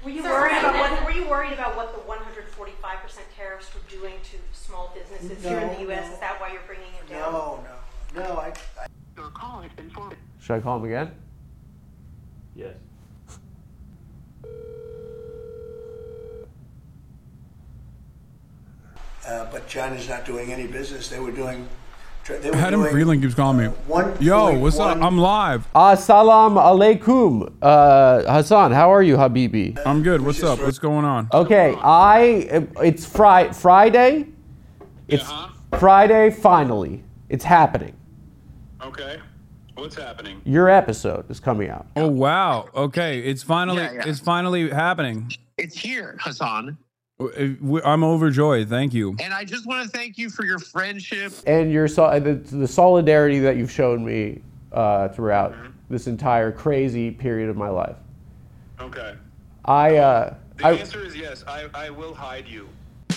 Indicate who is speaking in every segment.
Speaker 1: Were you worried about what the 145% tariffs were doing to small businesses here in the U.S.? Is that why you're bringing it down?
Speaker 2: No.
Speaker 3: Your call has been forwarded.
Speaker 4: Should I call him again?
Speaker 5: Yes.
Speaker 2: But China's not doing any business. They were doing.
Speaker 6: Adam Freeland keeps calling me. Yo, what's up? I'm live.
Speaker 4: Salam alaikum. Hassan, how are you, Habibi?
Speaker 6: I'm good. What's up? What's going on?
Speaker 4: Okay, it's Friday. It's Friday, finally. It's happening.
Speaker 7: Okay. What's happening?
Speaker 4: Your episode is coming out.
Speaker 6: Oh, wow. Okay, it's finally happening.
Speaker 7: It's here, Hassan.
Speaker 6: I'm overjoyed. Thank you.
Speaker 7: And I just want to thank you for your friendship.
Speaker 4: And the solidarity that you've shown me throughout this entire crazy period of my life.
Speaker 7: Okay.
Speaker 4: The
Speaker 7: answer is yes. I will hide you.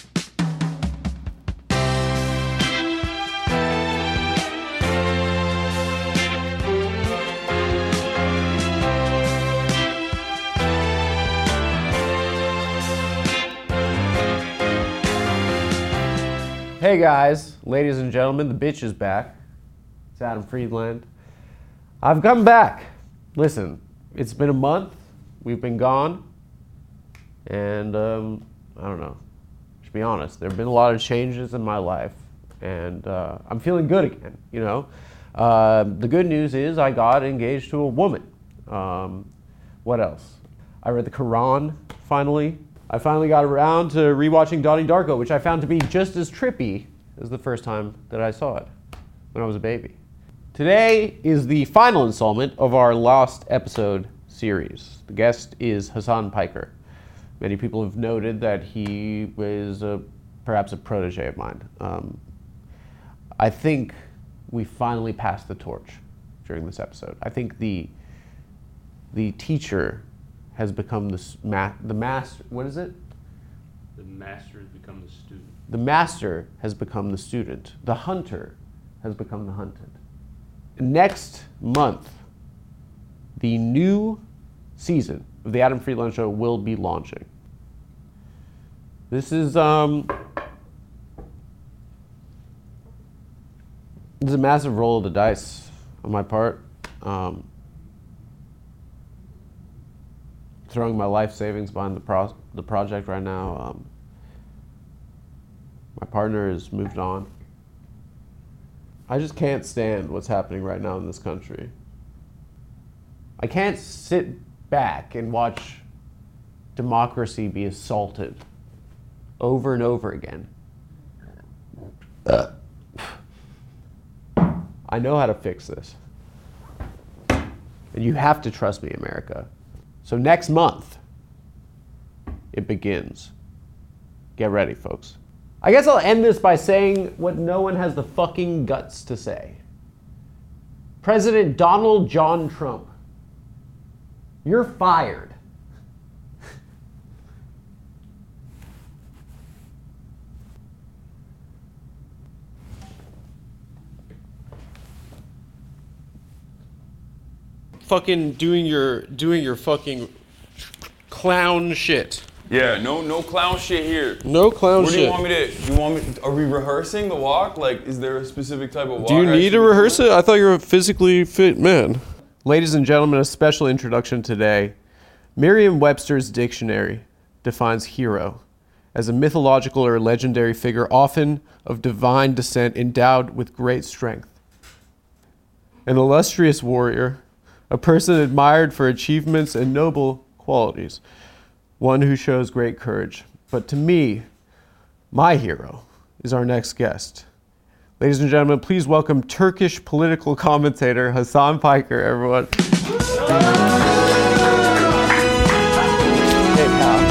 Speaker 4: Hey guys, ladies and gentlemen, the bitch is back. It's Adam Friedland. I've come back. Listen, it's been a month. We've been gone. And, I don't know. To be honest, there have been a lot of changes in my life. And I'm feeling good again, you know. The good news is I got engaged to a woman. What else? I read the Quran, finally. I finally got around to rewatching Donnie Darko, which I found to be just as trippy as the first time that I saw it, when I was a baby. Today is the final installment of our Lost episode series. The guest is Hasan Piker. Many people have noted that he was perhaps a protege of mine. I think we finally passed the torch during this episode. I think the teacher has become the master. What is it?
Speaker 5: The master has become the student.
Speaker 4: The master has become the student. The hunter has become the hunted. Next month, the new season of the Adam Friedland Show will be launching. This is a massive roll of the dice on my part. Throwing my life savings behind the project right now. My partner has moved on. I just can't stand what's happening right now in this country. I can't sit back and watch democracy be assaulted over and over again. I know how to fix this. And you have to trust me, America. So next month, it begins. Get ready, folks. I guess I'll end this by saying what no one has the fucking guts to say. President Donald John Trump, you're fired. Fucking doing your fucking clown shit.
Speaker 8: Yeah, no clown shit here.
Speaker 4: No clown
Speaker 8: what
Speaker 4: shit.
Speaker 8: What do you want me to, are we rehearsing the walk? Like, is there a specific type of walk?
Speaker 4: Do you need to rehearse it? I thought you were a physically fit man. Ladies and gentlemen, a special introduction today. Merriam-Webster's dictionary defines hero as a mythological or legendary figure, often of divine descent, endowed with great strength. An illustrious warrior, a person admired for achievements and noble qualities, one who shows great courage. But to me, my hero is our next guest. Ladies and gentlemen, please welcome Turkish political commentator Hasan Piker, everyone. Hey, pal.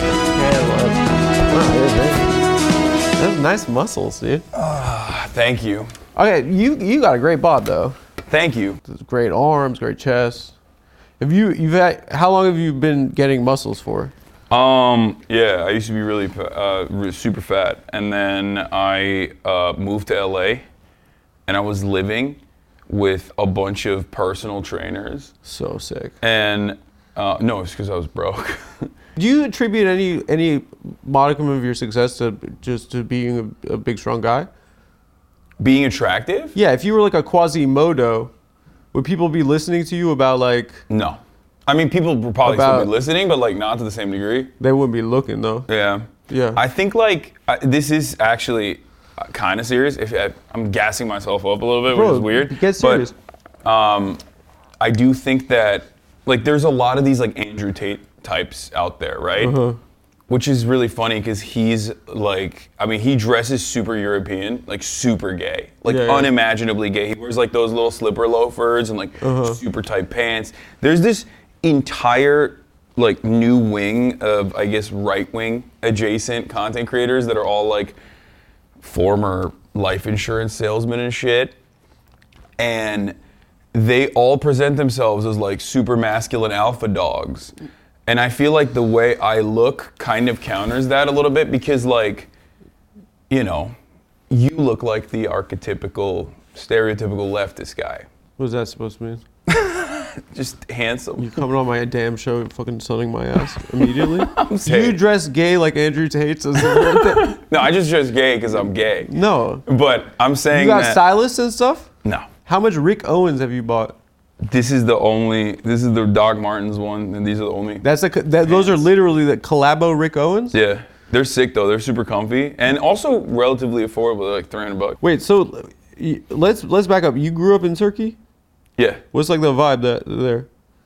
Speaker 4: That's nice muscles, dude.
Speaker 8: Thank you.
Speaker 4: Okay, you got a great bod, though.
Speaker 8: Thank you.
Speaker 4: Great arms, great chest. How long have you been getting muscles for?
Speaker 8: Yeah, I used to be really super fat, and then I moved to LA, and I was living with a bunch of personal trainers.
Speaker 4: So sick.
Speaker 8: And no, it's because I was broke.
Speaker 4: Do you attribute any modicum of your success to just to being a big, strong guy?
Speaker 8: Being attractive?
Speaker 4: Yeah, if you were like a Quasimodo, would people be listening to you about like?
Speaker 8: No. I mean, people would probably still
Speaker 4: About-
Speaker 8: be listening, but like not to the same degree.
Speaker 4: They wouldn't be looking though.
Speaker 8: Yeah.
Speaker 4: Yeah.
Speaker 8: I think like this is actually kind of serious. I'm gassing myself up a little bit,
Speaker 4: Bro,
Speaker 8: which is weird.
Speaker 4: get serious.
Speaker 8: But I do think that like there's a lot of these like Andrew Tate types out there, right?
Speaker 4: Uh-huh.
Speaker 8: Which is really funny because he's like, I mean, he dresses super European, like super gay, like
Speaker 4: Yeah, yeah.
Speaker 8: unimaginably gay. He wears like those little slipper loafers and like super tight pants. There's this entire like new wing of, I guess, right wing adjacent content creators that are all like former life insurance salesmen and shit. And they all present themselves as like super masculine alpha dogs. And I feel like the way I look kind of counters that a little bit because like, you know, you look like the archetypical, stereotypical leftist guy.
Speaker 4: What's that supposed to mean?
Speaker 8: Just handsome.
Speaker 4: You coming on my damn show and fucking sunning my ass immediately?
Speaker 8: saying-
Speaker 4: You dress gay like Andrew Tate says.
Speaker 8: No, I just dress gay because I'm gay.
Speaker 4: No.
Speaker 8: But I'm saying
Speaker 4: You got
Speaker 8: that,
Speaker 4: stylists and stuff?
Speaker 8: no.
Speaker 4: How much Rick Owens have you bought?
Speaker 8: This is the Doc Martens one, and these are the only.
Speaker 4: Those are literally the collabo Rick Owens?
Speaker 8: Yeah, they're sick though. They're super comfy and also relatively affordable. They're like $300.
Speaker 4: Wait, so let's back up. You grew up in Turkey?
Speaker 8: Yeah,
Speaker 4: What's like the vibe there?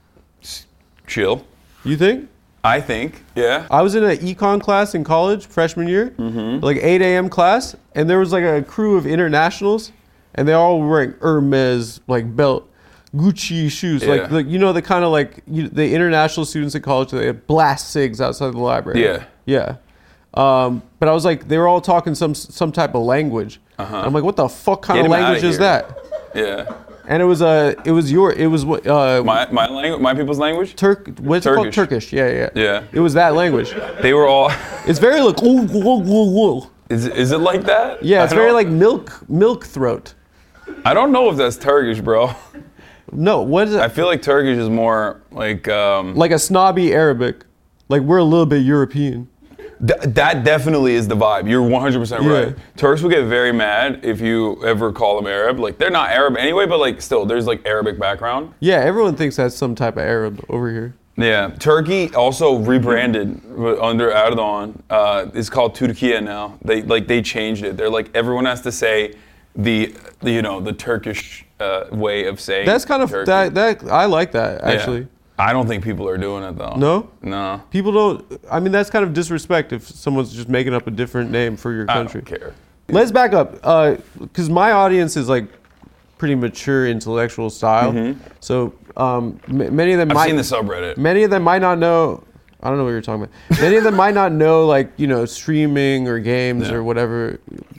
Speaker 8: chill.
Speaker 4: You think?
Speaker 8: I think. Yeah.
Speaker 4: I was in an econ class in college, freshman year, like 8 a.m. class, and there was like a crew of internationals, and they all were wearing Hermes like belt, Gucci shoes,
Speaker 8: Yeah.
Speaker 4: like you know the kind of like the international students at college, they blast cigs outside the library.
Speaker 8: Yeah.
Speaker 4: Yeah. But I was like, they were all talking some type of language. And I'm like, what the fuck kind
Speaker 8: Get
Speaker 4: of
Speaker 8: 'em outta
Speaker 4: language is
Speaker 8: here.
Speaker 4: that?
Speaker 8: Yeah.
Speaker 4: And it was
Speaker 8: My language, my people's language.
Speaker 4: what's it called? Turkish. Yeah.
Speaker 8: Yeah.
Speaker 4: It was that language.
Speaker 8: They were all.
Speaker 4: It's very like ooh, ooh, ooh, ooh.
Speaker 8: Is it like that?
Speaker 4: Yeah, it's
Speaker 8: I
Speaker 4: very
Speaker 8: don't-
Speaker 4: like milk throat.
Speaker 8: I don't know if that's Turkish, bro.
Speaker 4: No, what is it?
Speaker 8: I feel like Turkish is more like.
Speaker 4: Like a snobby Arabic. Like we're a little bit European.
Speaker 8: That definitely is the vibe. You're 100% right.
Speaker 4: Yeah.
Speaker 8: Turks will get very mad if you ever call them Arab. Like they're not Arab anyway, but like still, there's like Arabic background.
Speaker 4: Yeah, everyone thinks that's some type of Arab over here.
Speaker 8: Yeah, Turkey also rebranded under Erdogan. It's called Turkiye now. They changed it. They're like everyone has to say the Turkish way of saying.
Speaker 4: That's kind of
Speaker 8: Turkey.
Speaker 4: that I like that
Speaker 8: Yeah.
Speaker 4: actually.
Speaker 8: I don't think people are doing it though.
Speaker 4: No?
Speaker 8: No.
Speaker 4: People don't. I mean, that's kind of disrespect if someone's just making up a different name for your
Speaker 8: I
Speaker 4: country.
Speaker 8: don't care.
Speaker 4: Let's back up, because my audience is like pretty mature intellectual style. So many of them
Speaker 8: I've
Speaker 4: might.
Speaker 8: seen the subreddit.
Speaker 4: Many of them might not know. I don't know what you're talking about. Many of them might not know, like streaming or games
Speaker 8: Yeah.
Speaker 4: or whatever,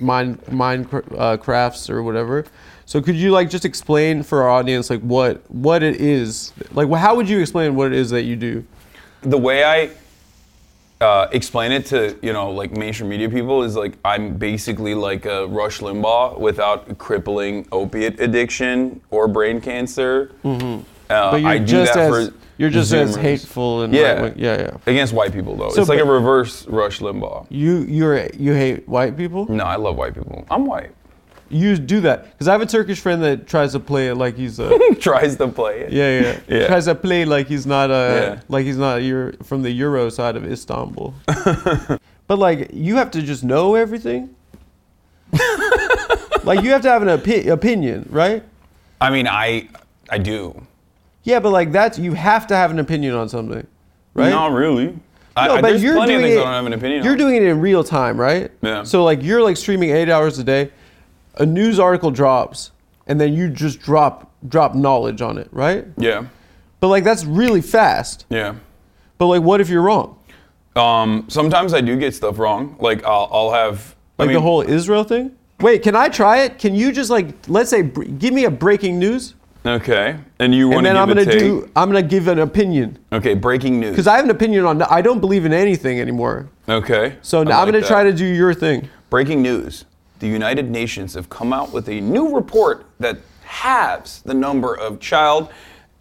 Speaker 4: crafts or whatever. So could you like just explain for our audience like what it is? Like how would you explain what it is that you do?
Speaker 8: The way I explain it to like mainstream media people is like I'm basically like a Rush Limbaugh without crippling opiate addiction or brain cancer.
Speaker 4: But you're
Speaker 8: I do
Speaker 4: just
Speaker 8: that
Speaker 4: as
Speaker 8: for
Speaker 4: you're just as
Speaker 8: Zoomers.
Speaker 4: hateful and
Speaker 8: Yeah.
Speaker 4: right-wing. Yeah.
Speaker 8: Against white people though.
Speaker 4: So,
Speaker 8: it's like a
Speaker 4: but-
Speaker 8: reverse Rush Limbaugh.
Speaker 4: You hate white people?
Speaker 8: No, I love white people. I'm white.
Speaker 4: You do that because I have a Turkish friend that tries to play it like he's a
Speaker 8: Tries to play it.
Speaker 4: yeah. Tries to play like he's not
Speaker 8: Yeah.
Speaker 4: you're from the Euro side of Istanbul. But like you have to just know everything. Like you have to have an opinion, right?
Speaker 8: I mean, I do.
Speaker 4: Yeah, but like you have to have an opinion on something, right?
Speaker 8: Not really.
Speaker 4: No, but
Speaker 8: there's
Speaker 4: you're
Speaker 8: plenty of
Speaker 4: doing
Speaker 8: things
Speaker 4: it.
Speaker 8: I don't have an opinion
Speaker 4: You're
Speaker 8: on.
Speaker 4: doing it in real time, right?
Speaker 8: Yeah.
Speaker 4: So like you're like streaming 8 hours a day. A news article drops, and then you just drop knowledge on it, right?
Speaker 8: Yeah.
Speaker 4: But like that's really fast.
Speaker 8: Yeah.
Speaker 4: But like, what if you're wrong?
Speaker 8: Sometimes I do get stuff wrong. Like I'll have
Speaker 4: Like the whole Israel thing? Wait, can I try it? Can you just like, let's say, give me a breaking news,
Speaker 8: Okay, and you want
Speaker 4: and
Speaker 8: to
Speaker 4: then
Speaker 8: give
Speaker 4: I'm gonna give an opinion
Speaker 8: Okay, breaking news.
Speaker 4: because I have an opinion on. I don't believe in anything anymore.
Speaker 8: Okay.
Speaker 4: So now I'm gonna try to do your thing.
Speaker 8: Breaking news. The United Nations have come out with a new report that halves the number of child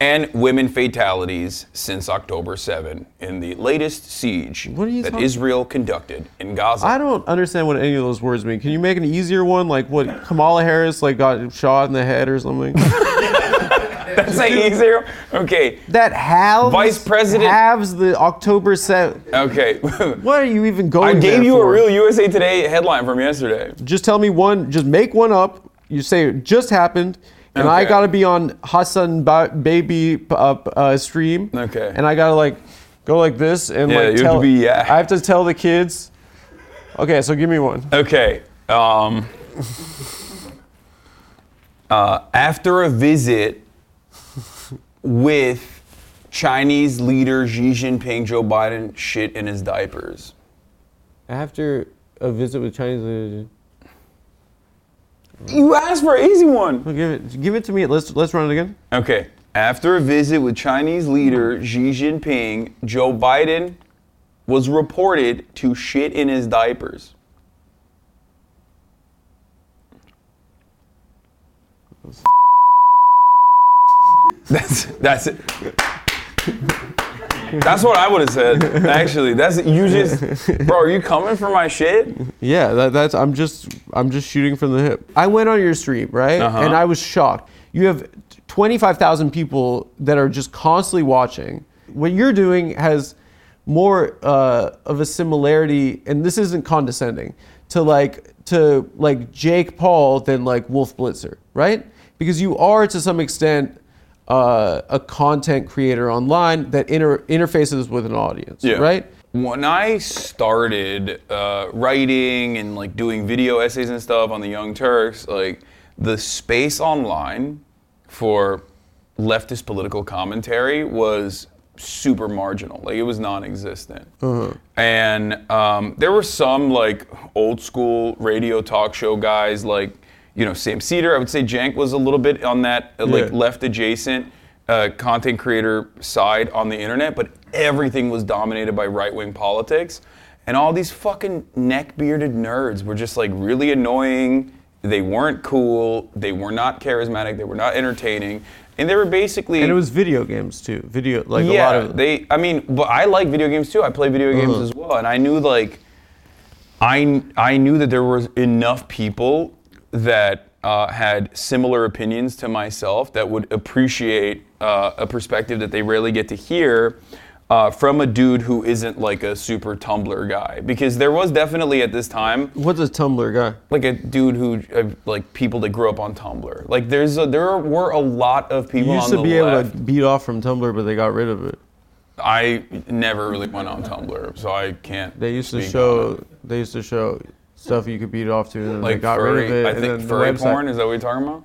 Speaker 8: and women fatalities since October 7 in the latest siege
Speaker 4: What are you
Speaker 8: that
Speaker 4: talking-
Speaker 8: Israel conducted in Gaza.
Speaker 4: I don't understand what any of those words mean. Can you make an easier one? Like what Kamala Harris like got shot in the head or something?
Speaker 8: That's like easier. Okay.
Speaker 4: That halves
Speaker 8: Vice President-
Speaker 4: halves the October 7th.
Speaker 8: Okay.
Speaker 4: What are you even going
Speaker 8: I gave
Speaker 4: there
Speaker 8: you
Speaker 4: for?
Speaker 8: a real USA Today headline from yesterday.
Speaker 4: Just tell me one. Just make one up. You say it just happened, and I
Speaker 8: Okay.
Speaker 4: gotta be on Hassan Baby stream.
Speaker 8: Okay.
Speaker 4: And I gotta like go like this and
Speaker 8: Yeah,
Speaker 4: like
Speaker 8: you have
Speaker 4: tell.
Speaker 8: to be- yeah.
Speaker 4: I have to tell the kids. Okay, so give me one.
Speaker 8: Okay. After a visit with Chinese leader Xi Jinping, Joe Biden shit in his diapers.
Speaker 4: After a visit with Chinese.
Speaker 8: You asked for an easy one.
Speaker 4: Well, give it to me. Let's run it again.
Speaker 8: Okay. After a visit with Chinese leader Xi Jinping, Joe Biden was reported to shit in his diapers. That's it. That's what I would have said. Actually, bro. Are you coming for my shit?
Speaker 4: Yeah, that's I'm just shooting from the hip. I went on your stream, right?
Speaker 8: Uh-huh.
Speaker 4: And I was shocked. You have 25,000 people that are just constantly watching. What you're doing has more of a similarity, and this isn't condescending, to Jake Paul than like Wolf Blitzer, right? Because you are to some extent a content creator online that interfaces with an audience, right?
Speaker 8: When I started writing and like doing video essays and stuff on the Young Turks, like the space online for leftist political commentary was super marginal. Like it was non-existent. And there were some like old school radio talk show guys like, you know, Sam Cedar. I would say Jank was a little bit on that left adjacent content creator side on the internet, but everything was dominated by right-wing politics. And all these fucking neck-bearded nerds were just like really annoying. They weren't cool. They were not charismatic. They were not entertaining. And they were basically...
Speaker 4: And it was video games too. A lot of...
Speaker 8: but I like video games too. I play video games as well. And I knew like, I knew that there was enough people that had similar opinions to myself that would appreciate a perspective that they rarely get to hear from a dude who isn't like a super Tumblr guy. Because there was definitely at this time...
Speaker 4: What's a Tumblr guy?
Speaker 8: Like a dude who, like people that grew up on Tumblr. Like there were a lot of people
Speaker 4: You
Speaker 8: on
Speaker 4: used
Speaker 8: the
Speaker 4: to be able
Speaker 8: left.
Speaker 4: to beat off from Tumblr, but they got rid of it.
Speaker 8: I never really went on Tumblr, so I can't.
Speaker 4: They used to
Speaker 8: speak
Speaker 4: show.
Speaker 8: on it.
Speaker 4: They used to show stuff you could beat off to, and then
Speaker 8: Like
Speaker 4: they got
Speaker 8: furry,
Speaker 4: rid of it.
Speaker 8: I
Speaker 4: and
Speaker 8: think
Speaker 4: then
Speaker 8: furry
Speaker 4: the website,
Speaker 8: porn. Is that what you're talking about?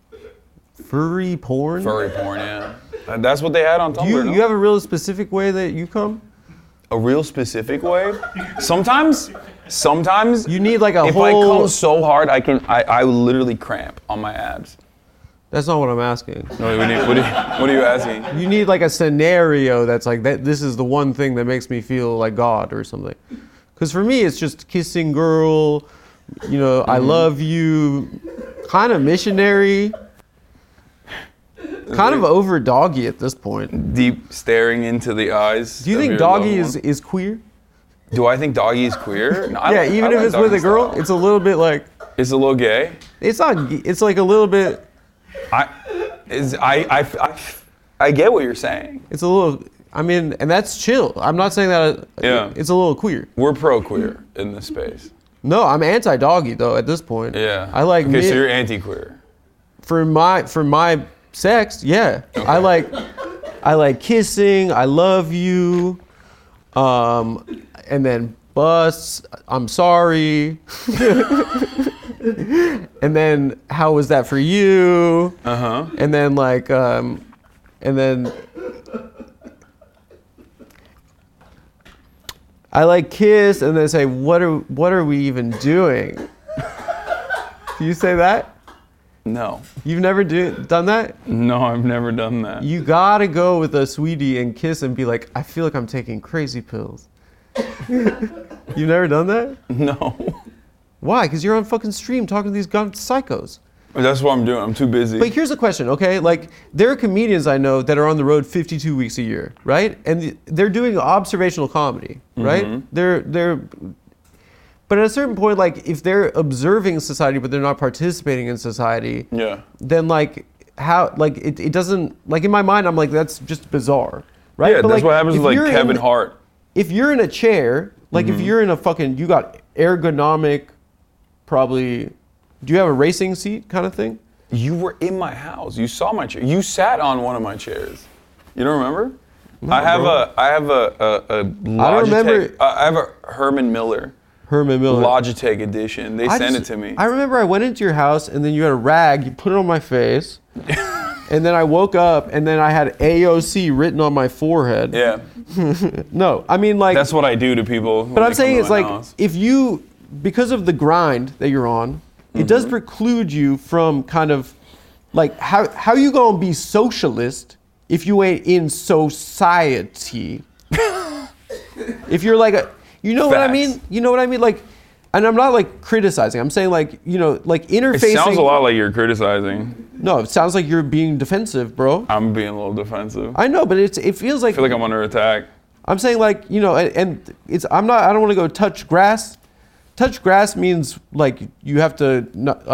Speaker 4: Furry porn.
Speaker 8: Furry porn, yeah. That's what they had on Tumblr.
Speaker 4: Do
Speaker 8: no?
Speaker 4: you have a real specific way that you come?
Speaker 8: A real specific way? Sometimes
Speaker 4: You need like a
Speaker 8: if
Speaker 4: whole.
Speaker 8: I come so hard, I will literally cramp on my abs.
Speaker 4: That's not what I'm asking.
Speaker 8: No, what are you asking?
Speaker 4: You need like a scenario that's like that. This is the one thing that makes me feel like God or something. Because for me, it's just kissing girl. You know, I love you. Kind of missionary. Kind of over doggy at this point.
Speaker 8: Deep staring into the eyes.
Speaker 4: Do you
Speaker 8: of
Speaker 4: think
Speaker 8: your
Speaker 4: doggy
Speaker 8: loved one.
Speaker 4: is queer?
Speaker 8: Do I think doggy is queer? No,
Speaker 4: Yeah,
Speaker 8: I
Speaker 4: even if
Speaker 8: like
Speaker 4: it's with
Speaker 8: doggy
Speaker 4: a girl,
Speaker 8: style.
Speaker 4: it's a little bit like
Speaker 8: It's a little gay.
Speaker 4: it's not. It's like a little bit.
Speaker 8: I get what you're saying.
Speaker 4: It's a little. I mean, and that's chill. I'm not saying that.
Speaker 8: Yeah.
Speaker 4: It's a little queer.
Speaker 8: We're pro-queer in this space.
Speaker 4: No, I'm anti-doggy though. At this point.
Speaker 8: Yeah.
Speaker 4: I like.
Speaker 8: Okay, so you're anti-queer.
Speaker 4: for my sex. Yeah.
Speaker 8: Okay.
Speaker 4: I like kissing. I love you. And then busts. I'm sorry. And then how was that for you?
Speaker 8: Uh-huh.
Speaker 4: And then like and then I like kiss and then say what are we even doing? Do you say that?
Speaker 8: No.
Speaker 4: You've never done that?
Speaker 8: No, I've never done that.
Speaker 4: You gotta go with a sweetie and kiss and be like, I feel like I'm taking crazy pills. You've never done that?
Speaker 8: No.
Speaker 4: Why? Because you're on fucking stream talking to these gun psychos.
Speaker 8: That's what I'm doing. I'm too busy.
Speaker 4: But here's a question, okay? Like, there are comedians I know that are on the road 52 weeks a year, right? And they're doing observational comedy, right? But at a certain point, like, if they're observing society but they're not participating in society,
Speaker 8: Yeah.
Speaker 4: then like how like it doesn't like in my mind I'm like that's just bizarre, right?
Speaker 8: Yeah,
Speaker 4: But,
Speaker 8: that's what happens
Speaker 4: if
Speaker 8: with like
Speaker 4: you're
Speaker 8: Kevin
Speaker 4: in-
Speaker 8: Hart.
Speaker 4: If you're in a chair, like if you're in a fucking you got ergonomic, probably. Do you have a racing seat kind of thing?
Speaker 8: You were in my house. You saw my chair. You sat on one of my chairs. You don't remember?
Speaker 4: No,
Speaker 8: I have
Speaker 4: bro.
Speaker 8: a Logitech.
Speaker 4: I don't remember.
Speaker 8: I have a Herman Miller Logitech edition. They sent it to me.
Speaker 4: I remember I went into your house and then you had a rag, you put it on my face, and then I woke up and then I had AOC written on my forehead.
Speaker 8: Yeah.
Speaker 4: No, I mean like.
Speaker 8: That's what I do to people.
Speaker 4: But I'm saying it's like if you, because of the grind that you're on, it does preclude you from kind of like how you gonna be socialist if you ain't in society? If you're like you know what I mean? You know what I mean? Like, and I'm not like criticizing. I'm saying like like interfacing.
Speaker 8: It sounds a lot like you're criticizing.
Speaker 4: No, it sounds like you're being defensive, bro.
Speaker 8: I'm being a little defensive.
Speaker 4: I know, but it feels like.
Speaker 8: I feel like I'm under attack.
Speaker 4: I'm saying like and it's I don't want to go touch grass. Touch grass means like you have to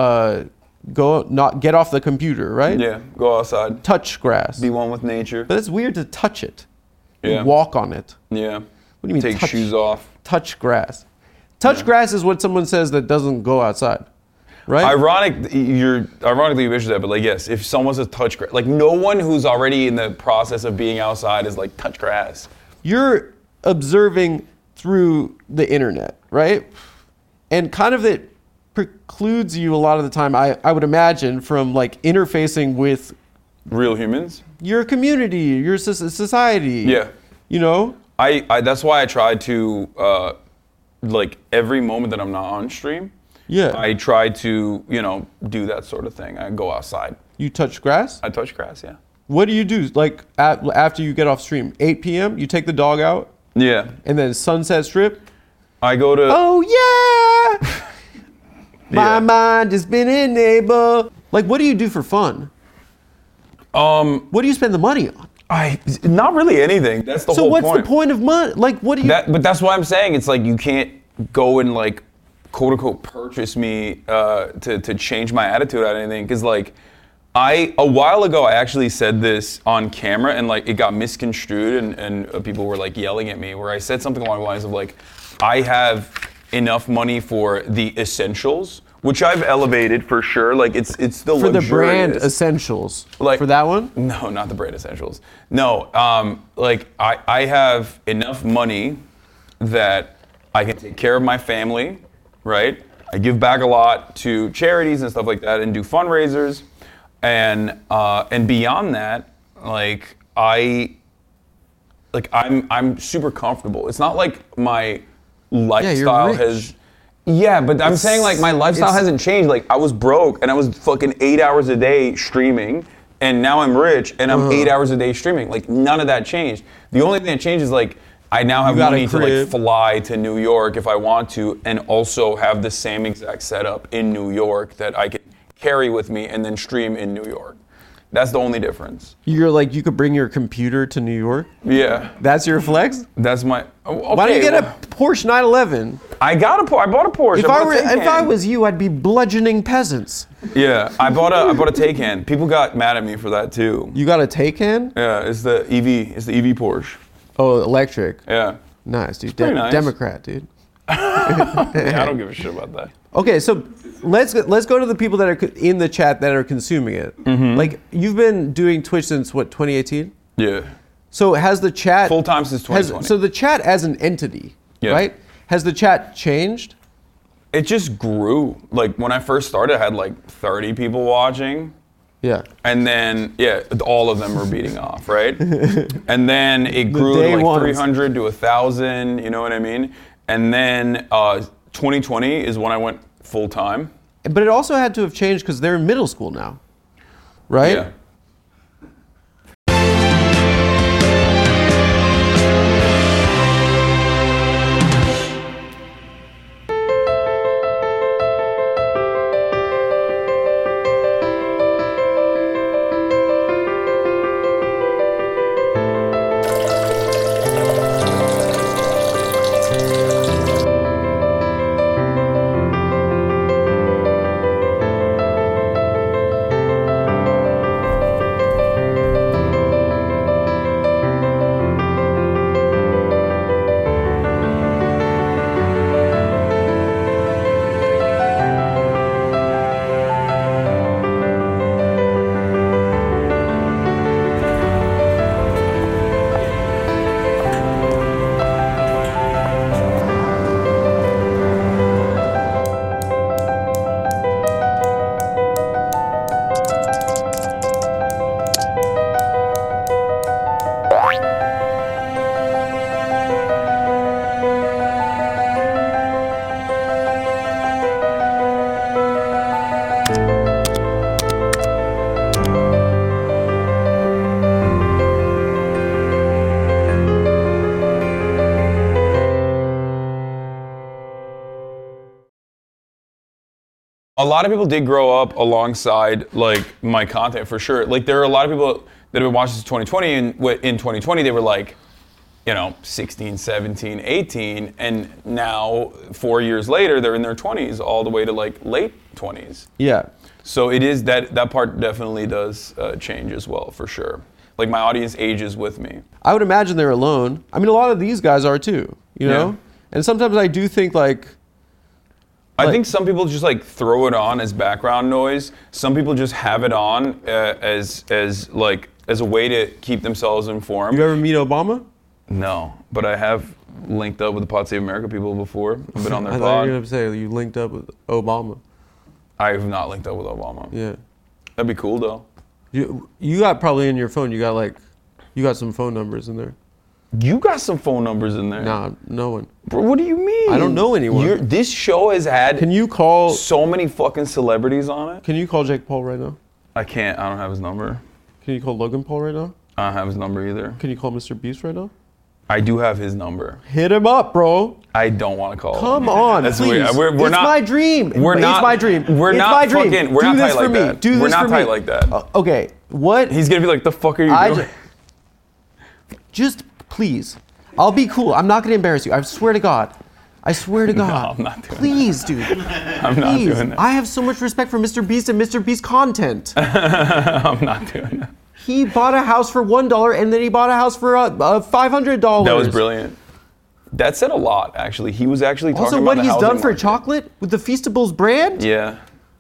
Speaker 4: not get off the computer, right?
Speaker 8: Yeah, go outside.
Speaker 4: Touch grass.
Speaker 8: Be one with nature.
Speaker 4: But it's weird to touch it.
Speaker 8: Yeah.
Speaker 4: Walk on it.
Speaker 8: Yeah.
Speaker 4: What do you mean
Speaker 8: Take
Speaker 4: touch,
Speaker 8: shoes off.
Speaker 4: Touch grass. Touch grass is what someone says that doesn't go outside, right?
Speaker 8: Ironically, you mentioned that, but like yes, if someone says touch grass, like no one who's already in the process of being outside is like touch grass.
Speaker 4: You're observing through the internet, right? And kind of it precludes you a lot of the time, I would imagine, from like interfacing with
Speaker 8: Real humans.
Speaker 4: your community, your society.
Speaker 8: Yeah.
Speaker 4: You know?
Speaker 8: I that's why I try to like every moment that I'm not on stream.
Speaker 4: Yeah.
Speaker 8: I try to do that sort of thing. I go outside.
Speaker 4: You touch grass?
Speaker 8: I touch grass. Yeah.
Speaker 4: What do you do? Like after you get off stream, 8 p.m. You take the dog out,
Speaker 8: Yeah.
Speaker 4: and then Sunset Strip.
Speaker 8: I go to.
Speaker 4: Oh yeah, my
Speaker 8: Yeah.
Speaker 4: mind has been enabled. Like, what do you do for fun? What do you spend the money on?
Speaker 8: Not really anything. That's the
Speaker 4: So
Speaker 8: whole
Speaker 4: what's
Speaker 8: point.
Speaker 4: the point of money? Like, what do you?
Speaker 8: But that's why I'm saying it's like you can't go and like quote unquote purchase me to change my attitude on anything because like a while ago I actually said this on camera and like it got misconstrued and people were like yelling at me where I said something along the lines of like I have enough money for the essentials, which I've elevated for sure. Like it's still
Speaker 4: for the
Speaker 8: luxurious.
Speaker 4: brand essentials.
Speaker 8: Like
Speaker 4: for that one?
Speaker 8: No, not the brand essentials. No, like I have enough money that I can take care of my family, right? I give back a lot to charities and stuff like that, and do fundraisers, and beyond that, I'm super comfortable. It's not like my lifestyle
Speaker 4: rich.
Speaker 8: has. Yeah, but I'm saying like my lifestyle hasn't changed. Like I was broke and I was fucking 8 hours a day streaming, and now I'm rich and I'm 8 hours a day streaming. Like none of that changed. The only thing that changed is like I now have
Speaker 4: got a
Speaker 8: money to like
Speaker 4: crib.
Speaker 8: fly to New York if I want to, and also have the same exact setup in New York that I can carry with me and then stream in New York. That's the only difference.
Speaker 4: You're like, you could bring your computer to New York?
Speaker 8: Yeah,
Speaker 4: That's your flex?
Speaker 8: that's my. Okay,
Speaker 4: Why don't you get a
Speaker 8: well,
Speaker 4: Porsche 911?
Speaker 8: I bought a Porsche.
Speaker 4: If I was you, I'd be bludgeoning peasants.
Speaker 8: Yeah, I bought a Taycan. People got mad at me for that too.
Speaker 4: You got a Taycan?
Speaker 8: Yeah, it's the EV. It's the EV Porsche.
Speaker 4: Oh, electric.
Speaker 8: Yeah.
Speaker 4: Nice, dude.
Speaker 8: pretty nice.
Speaker 4: Democrat, dude.
Speaker 8: Yeah, I don't give a shit about that.
Speaker 4: Okay, so let's go to the people that are in the chat that are consuming it.
Speaker 8: Mm-hmm.
Speaker 4: Like, you've been doing Twitch since what, 2018?
Speaker 8: Yeah.
Speaker 4: So has the chat
Speaker 8: Full time since 2020.
Speaker 4: So the chat as an entity,
Speaker 8: Yeah.
Speaker 4: right? Has the chat changed?
Speaker 8: It just grew. Like when I first started, I had like 30 people watching.
Speaker 4: Yeah.
Speaker 8: And then, yeah, all of them were beating off, right? And then it grew to
Speaker 4: day
Speaker 8: like
Speaker 4: ones.
Speaker 8: 300 to 1,000, you know what I mean? And then 2020 is when I went full time.
Speaker 4: But it also had to have changed because they're in middle school now, right?
Speaker 8: Yeah. lot of people did grow up alongside like my content for sure. Like there are a lot of people that have been watching since 2020, and in 2020 they were like, 16, 17, 18, and now 4 years later they're in their 20s all the way to like late 20s.
Speaker 4: Yeah.
Speaker 8: So it is that part definitely does change as well, for sure. Like my audience ages with me.
Speaker 4: I would imagine they're alone. I mean, a lot of these guys are too,
Speaker 8: Yeah.
Speaker 4: And sometimes I do think
Speaker 8: I think some people just like throw it on as background noise. Some people just have it on as a way to keep themselves informed.
Speaker 4: you ever meet Obama?
Speaker 8: No, but I have linked up with the Pod Save America people before. I've been on their
Speaker 4: I thought you were
Speaker 8: pod.
Speaker 4: going to say you linked up with Obama.
Speaker 8: I have not linked up with Obama.
Speaker 4: Yeah.
Speaker 8: That'd be cool though.
Speaker 4: You got probably in your phone, you got some phone numbers in there.
Speaker 8: You got some phone numbers in there.
Speaker 4: Nah, no one.
Speaker 8: Bro, what do you mean?
Speaker 4: I don't know anyone.
Speaker 8: This show has had
Speaker 4: Can you call
Speaker 8: so many fucking celebrities on it.
Speaker 4: Can you call Jake Paul right now?
Speaker 8: I can't. I don't have his number.
Speaker 4: Can you call Logan Paul right now?
Speaker 8: I don't have his number either.
Speaker 4: Can you call Mr. Beast right now?
Speaker 8: I do have his number.
Speaker 4: Hit him up, bro.
Speaker 8: I don't want to call him.
Speaker 4: Come on,
Speaker 8: That's
Speaker 4: please.
Speaker 8: weird. We're
Speaker 4: it's
Speaker 8: not,
Speaker 4: my dream.
Speaker 8: We're
Speaker 4: it's
Speaker 8: not,
Speaker 4: my dream.
Speaker 8: We're
Speaker 4: it's
Speaker 8: not
Speaker 4: my dream.
Speaker 8: fucking. We're
Speaker 4: Do
Speaker 8: not
Speaker 4: this
Speaker 8: tight
Speaker 4: for
Speaker 8: like
Speaker 4: me.
Speaker 8: that.
Speaker 4: Do this
Speaker 8: we're not
Speaker 4: for
Speaker 8: tight
Speaker 4: me.
Speaker 8: like that.
Speaker 4: Okay, what?
Speaker 8: He's gonna be like, the fuck are you doing?
Speaker 4: Just please. I'll be cool. I'm not gonna embarrass you. I swear to God. I swear to God.
Speaker 8: I'm not doing
Speaker 4: Please, dude.
Speaker 8: I'm not
Speaker 4: Please.
Speaker 8: doing that.
Speaker 4: I have so much respect for Mr. Beast and Mr. Beast content.
Speaker 8: I'm not doing that.
Speaker 4: He bought a house for $1 and then he bought a house for $500.
Speaker 8: That was brilliant. That said a lot, actually. He was actually talking
Speaker 4: Also,
Speaker 8: about
Speaker 4: what
Speaker 8: the
Speaker 4: he's
Speaker 8: housing
Speaker 4: done for
Speaker 8: market.
Speaker 4: chocolate with the Feastables brand?
Speaker 8: Yeah.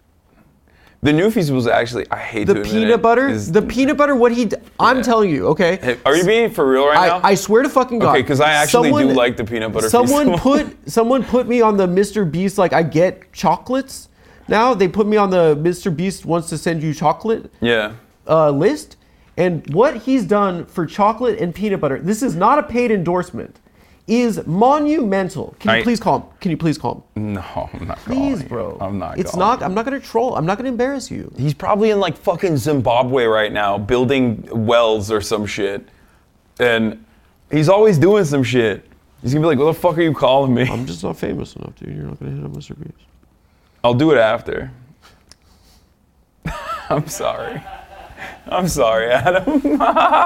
Speaker 8: The new Feastables actually, I hate to
Speaker 4: The
Speaker 8: admit
Speaker 4: peanut
Speaker 8: it,
Speaker 4: butter?
Speaker 8: is-
Speaker 4: The peanut butter, I'm telling you, okay?
Speaker 8: Hey, are you being for real right now?
Speaker 4: I swear to fucking God.
Speaker 8: Okay, because I actually do like the peanut butter
Speaker 4: Someone
Speaker 8: Feastables.
Speaker 4: someone put me on the Mr. Beast, like I get chocolates. Now they put me on the Mr. Beast wants to send you chocolate
Speaker 8: Yeah.
Speaker 4: list. And what he's done for chocolate and peanut butter, this is not a paid endorsement, is monumental. Can you please call him? Can you please call him?
Speaker 8: No, I'm not
Speaker 4: Please,
Speaker 8: calling
Speaker 4: bro.
Speaker 8: you. I'm not
Speaker 4: It's
Speaker 8: calling
Speaker 4: not.
Speaker 8: you.
Speaker 4: I'm not gonna troll. I'm not gonna embarrass you.
Speaker 8: He's probably in like fucking Zimbabwe right now, building wells or some shit. And he's always doing some shit. He's gonna be like, what the fuck are you calling me?
Speaker 4: I'm just not famous enough, dude. You're not gonna hit up Mr. Beast.
Speaker 8: I'll do it after. I'm sorry. I'm sorry, Adam.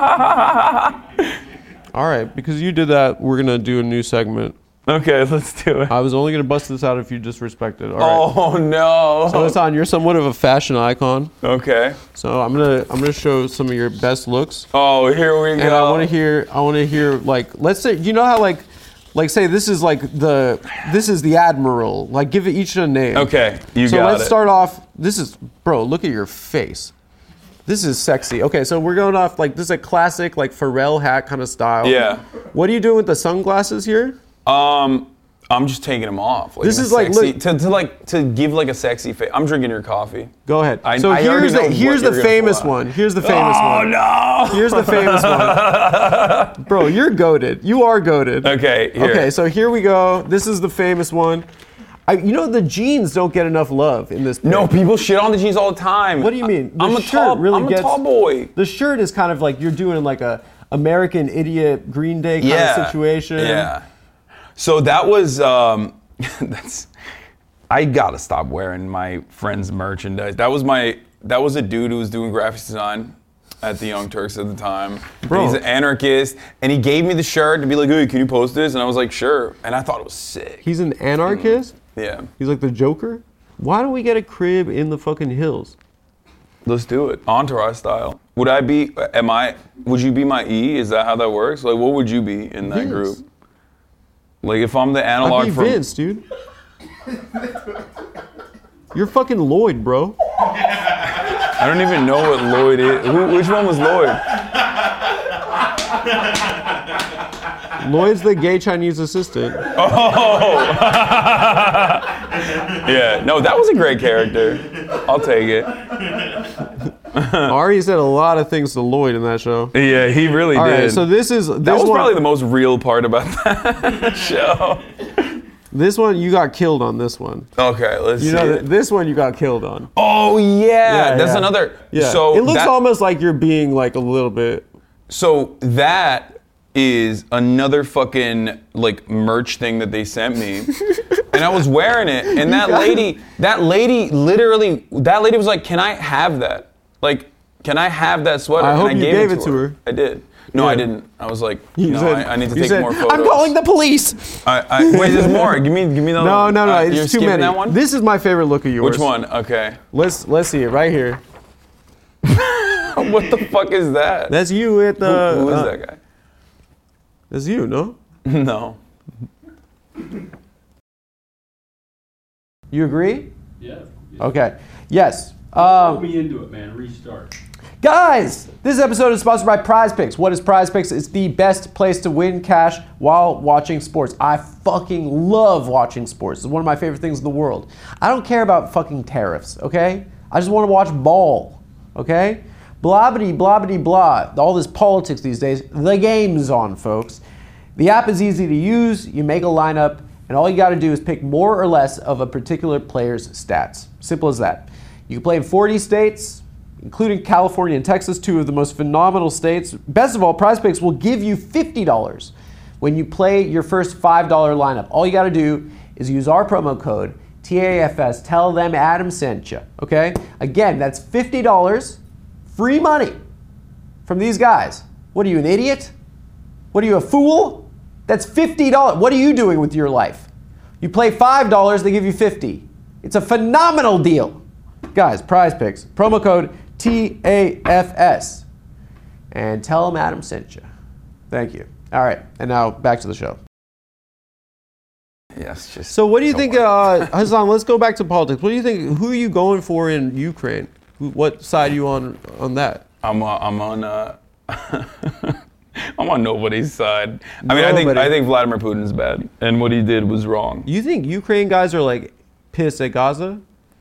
Speaker 4: All right, because you did that, we're gonna do a new segment.
Speaker 8: Okay, let's do it.
Speaker 4: I was only gonna bust this out if you disrespected. All right.
Speaker 8: Oh no.
Speaker 4: So Hassan, you're somewhat of a fashion icon.
Speaker 8: Okay.
Speaker 4: So I'm gonna show some of your best looks,
Speaker 8: Oh, here we go.
Speaker 4: and I want to hear like, let's say, you know how like say this is the admiral. Like give it each a name.
Speaker 8: Okay, you
Speaker 4: So
Speaker 8: got
Speaker 4: let's
Speaker 8: it.
Speaker 4: start off. Bro, look at your face. This is sexy. Okay, so we're going off like this is a classic like Pharrell hat kind of style.
Speaker 8: Yeah.
Speaker 4: What are you doing with the sunglasses here?
Speaker 8: I'm just taking them off. Like,
Speaker 4: This
Speaker 8: in a
Speaker 4: is like,
Speaker 8: sexy, to give like a sexy face. I'm drinking your coffee.
Speaker 4: Go ahead.
Speaker 8: I
Speaker 4: So
Speaker 8: already
Speaker 4: here's
Speaker 8: know
Speaker 4: the
Speaker 8: what
Speaker 4: here's the
Speaker 8: you're gonna
Speaker 4: famous
Speaker 8: pull out.
Speaker 4: one. Here's the famous one.
Speaker 8: no.
Speaker 4: Here's the famous one. Bro, you're goated. You are goated.
Speaker 8: Okay, here.
Speaker 4: Okay, so here we go. This is the famous one. The jeans don't get enough love in this.
Speaker 8: No,
Speaker 4: pic.
Speaker 8: people shit on the jeans all the time.
Speaker 4: What do you mean? The
Speaker 8: I'm a
Speaker 4: shirt
Speaker 8: tall.
Speaker 4: really
Speaker 8: I'm
Speaker 4: gets-
Speaker 8: a tall boy.
Speaker 4: The shirt is kind of like you're doing like a American Idiot Green Day kind of situation.
Speaker 8: Yeah. So that was I gotta stop wearing my friend's merchandise. That was a dude who was doing graphics design at the Young Turks at the time.
Speaker 4: Bro.
Speaker 8: And he's an anarchist, and he gave me the shirt to be like, hey, can you post this? And I was like, sure. And I thought it was sick.
Speaker 4: He's an anarchist.
Speaker 8: Yeah.
Speaker 4: He's like the Joker. Why don't we get a crib in the fucking hills?
Speaker 8: Let's do it. Entourage style. Would you be my E? Is that how that works? Like, what would you be in that
Speaker 4: Vince.
Speaker 8: group? Like, if I'm the analog
Speaker 4: I'd be
Speaker 8: from...
Speaker 4: Vince, dude. You're fucking Lloyd, bro.
Speaker 8: I don't even know what Lloyd is. Which one was Lloyd?
Speaker 4: Lloyd's the gay Chinese assistant.
Speaker 8: Yeah, no, that was a great character. I'll take it.
Speaker 4: Ari said a lot of things to Lloyd in that show.
Speaker 8: Yeah, he really
Speaker 4: All
Speaker 8: did.
Speaker 4: right, so this
Speaker 8: that was
Speaker 4: one,
Speaker 8: probably the most real part about that show.
Speaker 4: This one you got killed on. This one.
Speaker 8: Okay, let's see.
Speaker 4: This one you got killed on.
Speaker 8: Oh yeah, that's
Speaker 4: yeah.
Speaker 8: another.
Speaker 4: Yeah.
Speaker 8: So
Speaker 4: it looks
Speaker 8: that,
Speaker 4: almost like you're being like a little bit.
Speaker 8: So that is another fucking like merch thing that they sent me. and I was wearing it, and that lady was like, "Can I have that? Like, can I have that sweater?"
Speaker 4: I hope
Speaker 8: and
Speaker 4: you gave it to her.
Speaker 8: I did. No, I didn't. I was like, no,
Speaker 4: said-
Speaker 8: I need to
Speaker 4: you
Speaker 8: take
Speaker 4: said,
Speaker 8: more photos.
Speaker 4: I'm calling the police.
Speaker 8: Wait, there's more. Give me the.
Speaker 4: No,
Speaker 8: you're
Speaker 4: it's too
Speaker 8: skipping
Speaker 4: many.
Speaker 8: That one?
Speaker 4: This is my favorite look of yours.
Speaker 8: Which one? Okay.
Speaker 4: Let's see it right here.
Speaker 8: What the fuck is that?
Speaker 4: That's you at the.
Speaker 8: Who is that guy?
Speaker 4: That's you, no?
Speaker 8: No.
Speaker 4: You agree?
Speaker 5: Yeah.
Speaker 4: Okay. Yes.
Speaker 5: Put me into it, man. Restart.
Speaker 4: Guys, this episode is sponsored by Prize Picks. What is Prize Picks? It's the best place to win cash while watching sports. I fucking love watching sports. It's one of my favorite things in the world. I don't care about fucking tariffs, okay? I just want to watch ball, okay? Blobbity, blobbity, blah. All this politics these days. The game's on, folks. The app is easy to use. You make a lineup, and all you got to do is pick more or less of a particular player's stats. Simple as that. You can play in 40 states, including California and Texas, two of the most phenomenal states. Best of all, Prize Picks will give you $50 when you play your first $5 lineup. All you got to do is use our promo code, TAFS. Tell them Adam sent you, okay? Again, that's $50, free money from these guys. What are you, an idiot? What are you, a fool? That's $50. What are you doing with your life? You play $5, they give you $50. It's a phenomenal deal. Guys, Prize Picks, promo code TAFS. And tell them Adam sent you. Thank you. All right, and now back to the show.
Speaker 8: Yes, just.
Speaker 4: So what do you think, Hassan, let's go back to politics. What do you think, who are you going for in Ukraine? What side are you on that?
Speaker 8: I'm on I'm on nobody's side. I mean, I think Vladimir Putin's bad, and what he did was wrong.
Speaker 4: You think Ukraine guys are like pissed at Gaza?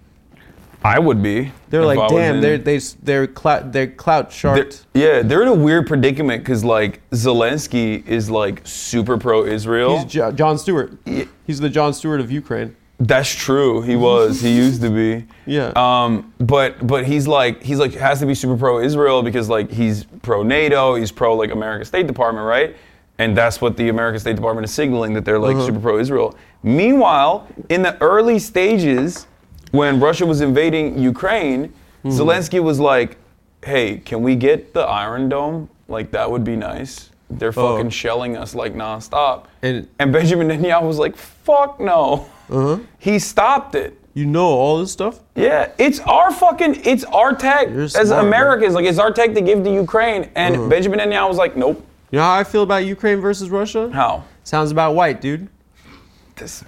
Speaker 8: I would be.
Speaker 4: They're like, damn,
Speaker 8: in-
Speaker 4: they're clout sharked.
Speaker 8: They're in a weird predicament because like Zelensky is like super pro-Israel.
Speaker 4: He's Jon Stewart. He's the Jon Stewart of Ukraine.
Speaker 8: That's true. He was. He used to be.
Speaker 4: Yeah.
Speaker 8: But he's like has to be super pro-Israel because like he's pro-NATO. He's pro like American State Department, right? And that's what the American State Department is signaling, that they're like super pro-Israel. Meanwhile, in the early stages, when Russia was invading Ukraine, Zelensky was like, "Hey, can we get the Iron Dome? Like that would be nice. They're fucking shelling us like nonstop." And Benjamin Netanyahu was like, "Fuck no." He stopped it.
Speaker 4: You know all this stuff?
Speaker 8: Yeah, it's our tech as Americans. Like it's our tech to give to Ukraine. And Benjamin Netanyahu was like, "Nope."
Speaker 4: You know how I feel about Ukraine versus Russia?
Speaker 8: How?
Speaker 4: Sounds about white, dude.
Speaker 8: This.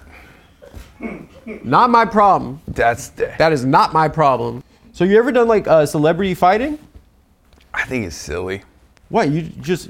Speaker 4: Not my problem.
Speaker 8: That
Speaker 4: is not my problem. So you ever done like celebrity fighting?
Speaker 8: I think it's silly.
Speaker 4: What, you could just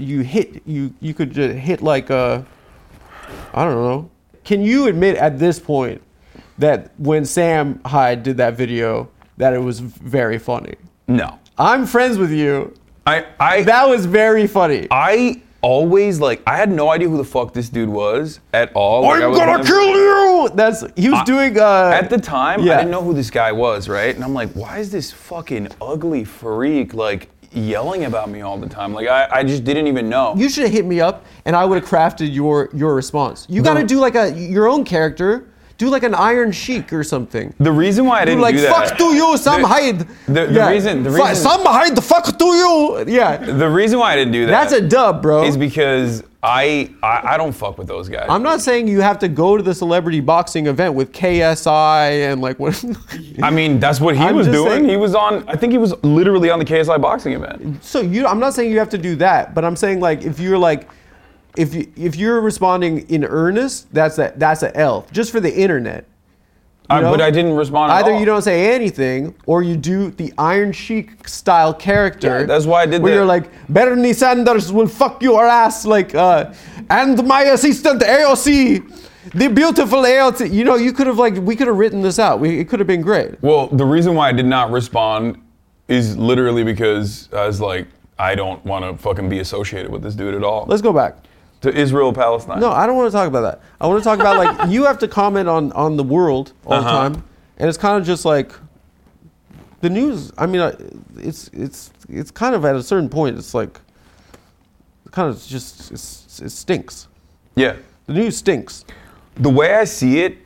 Speaker 4: hit like I don't know. Can you admit at this point that when Sam Hyde did that video that it was very funny?
Speaker 8: No.
Speaker 4: I'm friends with you.
Speaker 8: That
Speaker 4: was very funny.
Speaker 8: I always I had no idea who the fuck this dude was at all.
Speaker 4: I'm gonna kill you! He was doing
Speaker 8: at the time,
Speaker 4: yeah.
Speaker 8: I didn't know who this guy was, right? And I'm like, why is this fucking ugly freak like yelling about me all the time? Like I just didn't even know.
Speaker 4: You should have hit me up and I would have crafted your response. You gotta do like your own character. Do like an Iron Sheik or something.
Speaker 8: The reason why I didn't do that.
Speaker 4: Fuck to you, Sam Hyde.
Speaker 8: The reason
Speaker 4: Sam Hyde, fuck to you. Yeah.
Speaker 8: The reason why I didn't do that.
Speaker 4: That's a dub, bro.
Speaker 8: Is because I don't fuck with those guys.
Speaker 4: I'm not saying you have to go to the celebrity boxing event with KSI and like what.
Speaker 8: I mean, that's what he was doing. Saying, he was on. I think he was literally on the KSI boxing event.
Speaker 4: So I'm not saying you have to do that, but I'm saying like if you're like. If you're responding in earnest, that's a L. Just for the internet.
Speaker 8: But I didn't respond at all.
Speaker 4: Either you don't say anything, or you do the Iron Sheik style character.
Speaker 8: Yeah, that's why I did that.
Speaker 4: Where you're like, Bernie Sanders will fuck your ass, like, and my assistant AOC, the beautiful AOC. You know, you could have we could have written this out. It could have been great.
Speaker 8: Well, the reason why I did not respond is literally because I was like, I don't want to fucking be associated with this dude at all.
Speaker 4: Let's go back.
Speaker 8: To Israel, Palestine.
Speaker 4: No, I don't want to talk about that. I want to talk about like you have to comment on the world all the time, and it's kind of just like the news. I mean, it's kind of at a certain point. It's like kind of just it stinks.
Speaker 8: Yeah,
Speaker 4: the news stinks.
Speaker 8: The way I see it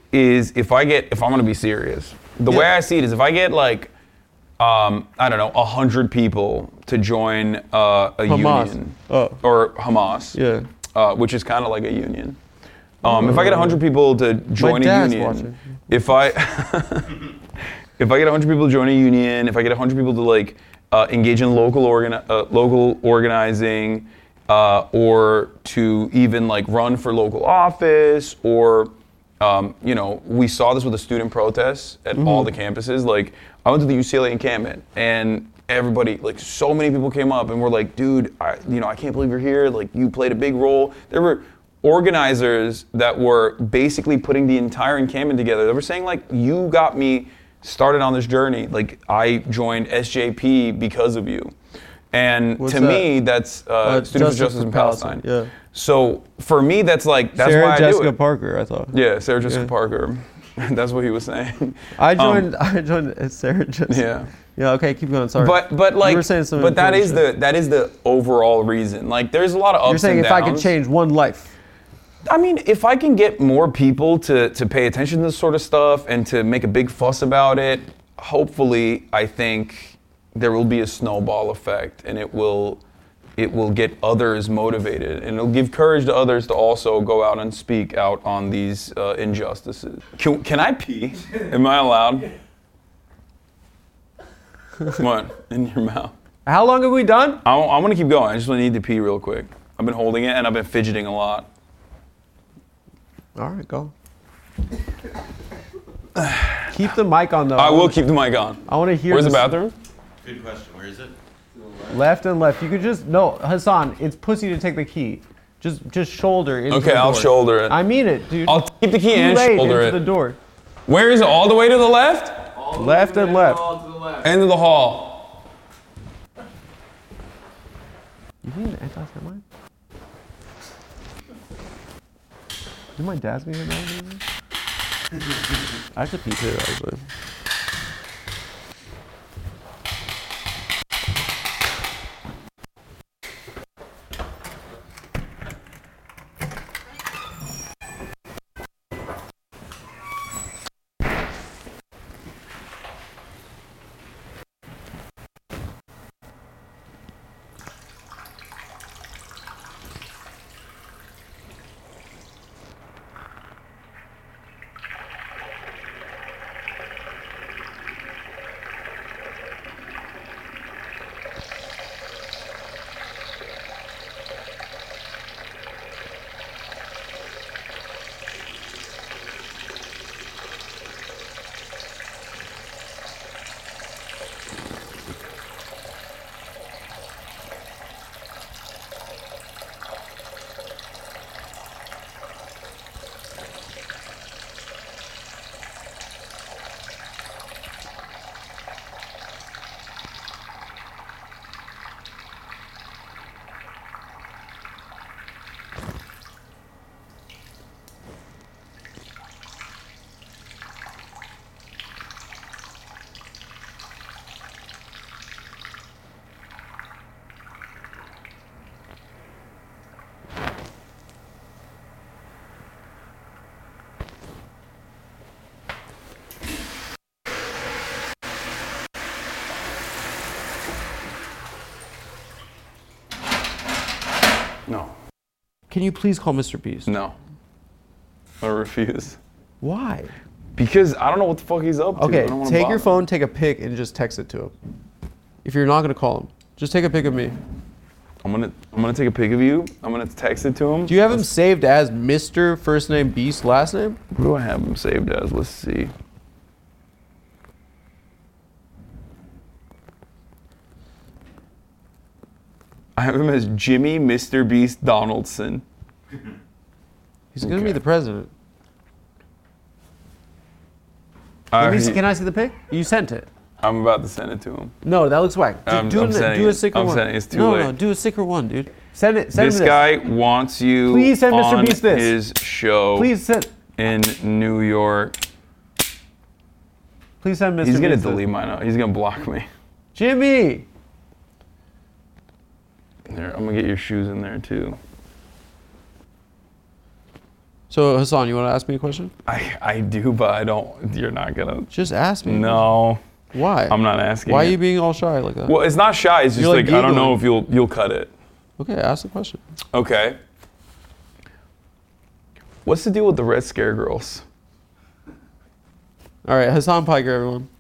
Speaker 8: is if I'm gonna be serious, the way I see it is if I get like, I don't know, 100 people to join a
Speaker 4: Hamas.
Speaker 8: union
Speaker 4: Oh.
Speaker 8: or Hamas,
Speaker 4: Yeah.
Speaker 8: which is kind of like a union. If I get 100 people to join a
Speaker 4: dad's
Speaker 8: union,
Speaker 4: watching.
Speaker 8: if I if I get 100 people to join a union, if I get 100 people to like engage in local organizing, or to even like run for local office, or you know, we saw this with the student protests at all the campuses. Like I went to the UCLA encampment, and everybody, like so many people came up and were like, dude, I can't believe you're here. Like you played a big role. There were organizers that were basically putting the entire encampment together. They were saying like, you got me started on this journey. Like I joined SJP because of you. And
Speaker 4: What's
Speaker 8: to
Speaker 4: that?
Speaker 8: me, that's Students for Justice in Palestine.
Speaker 4: Yeah.
Speaker 8: So for me, that's like, that's
Speaker 4: Sarah
Speaker 8: why I
Speaker 4: Jessica
Speaker 8: do it.
Speaker 4: Parker, I thought.
Speaker 8: Yeah, Sarah Jessica
Speaker 4: Yeah.
Speaker 8: Parker. That's what he was saying.
Speaker 4: I joined Sarah Jessica.
Speaker 8: Yeah.
Speaker 4: Yeah, okay, keep going, sorry.
Speaker 8: But like,
Speaker 4: you were saying something
Speaker 8: but that
Speaker 4: important
Speaker 8: is
Speaker 4: shit.
Speaker 8: the overall reason. Like, there's a lot of ups
Speaker 4: You're saying
Speaker 8: and
Speaker 4: if I could
Speaker 8: downs.
Speaker 4: change one life.
Speaker 8: I mean, if I can get more people to pay attention to this sort of stuff and to make a big fuss about it, hopefully, I think there will be a snowball effect, and it will get others motivated, and it'll give courage to others to also go out and speak out on these injustices. Can I pee? Am I allowed? What? In your mouth?
Speaker 4: How long have we done?
Speaker 8: I want to keep going. I just need to pee real quick. I've been holding it, and I've been fidgeting a lot.
Speaker 4: All right, go. Keep the mic on though.
Speaker 8: I will keep the mic on.
Speaker 4: I want to hear
Speaker 8: Where's the
Speaker 4: this-
Speaker 8: bathroom?
Speaker 9: Good question. Where is it?
Speaker 4: Left and left. You could just no, Hassan. It's pussy to take the key. Just shoulder into
Speaker 8: Okay,
Speaker 4: the
Speaker 8: I'll
Speaker 4: door.
Speaker 8: shoulder it.
Speaker 4: I mean it, dude.
Speaker 8: I'll keep the key
Speaker 4: Too
Speaker 8: and
Speaker 4: late
Speaker 8: shoulder
Speaker 4: into
Speaker 8: it.
Speaker 4: the door.
Speaker 8: Where is it? All the way to the left?
Speaker 4: Left and left.
Speaker 8: End of the hall.
Speaker 4: You need an anti-Semite? Did my dad's gonna get mad at me? I have to pee too, actually.
Speaker 8: No.
Speaker 4: Can you please call Mr. Beast?
Speaker 8: No. I refuse.
Speaker 4: Why?
Speaker 8: Because I don't know what the fuck he's up to. I
Speaker 4: Okay,
Speaker 8: don't wanna
Speaker 4: take
Speaker 8: bother
Speaker 4: your
Speaker 8: him.
Speaker 4: phone, take a pic, and just text it to him. If you're not gonna call him, just take a pic of me.
Speaker 8: I'm gonna take a pic of you. I'm gonna text it to him.
Speaker 4: Do you have him saved as Mr. First Name Beast last name?
Speaker 8: What do I have him saved as? Let's see. I have him as Jimmy Mr. Beast Donaldson.
Speaker 4: He's gonna be
Speaker 8: Okay.
Speaker 4: the president. Can I see the pic? You sent it.
Speaker 8: I'm about to send it to him.
Speaker 4: No, that looks whack.
Speaker 8: I'm
Speaker 4: Do
Speaker 8: sending
Speaker 4: a
Speaker 8: it.
Speaker 4: sicker
Speaker 8: I'm
Speaker 4: one.
Speaker 8: sending it. It's too
Speaker 4: no,
Speaker 8: late.
Speaker 4: No, do a sicker one, dude. Send it. Send
Speaker 8: This
Speaker 4: him
Speaker 8: guy wants you
Speaker 4: Please send Mr.
Speaker 8: on
Speaker 4: Beast this.
Speaker 8: his show
Speaker 4: Please send.
Speaker 8: in New York.
Speaker 4: Please send Mr.
Speaker 8: He's gonna
Speaker 4: Beast this.
Speaker 8: delete my note. He's gonna block me.
Speaker 4: Jimmy.
Speaker 8: There, I'm gonna get your shoes in there too.
Speaker 4: So Hassan, you want to ask me a question?
Speaker 8: I do, but I don't. You're not gonna.
Speaker 4: Just ask me.
Speaker 8: No,
Speaker 4: Why?
Speaker 8: I'm not asking.
Speaker 4: Why are
Speaker 8: it.
Speaker 4: you being all shy like that?
Speaker 8: Well, it's not shy. It's just
Speaker 4: You're,
Speaker 8: like,
Speaker 4: like,
Speaker 8: I don't know
Speaker 4: giggling.
Speaker 8: if you'll cut it.
Speaker 4: Okay, ask the question.
Speaker 8: Okay. What's the deal with the Red Scare girls?
Speaker 4: All right, Hassan Piker, everyone.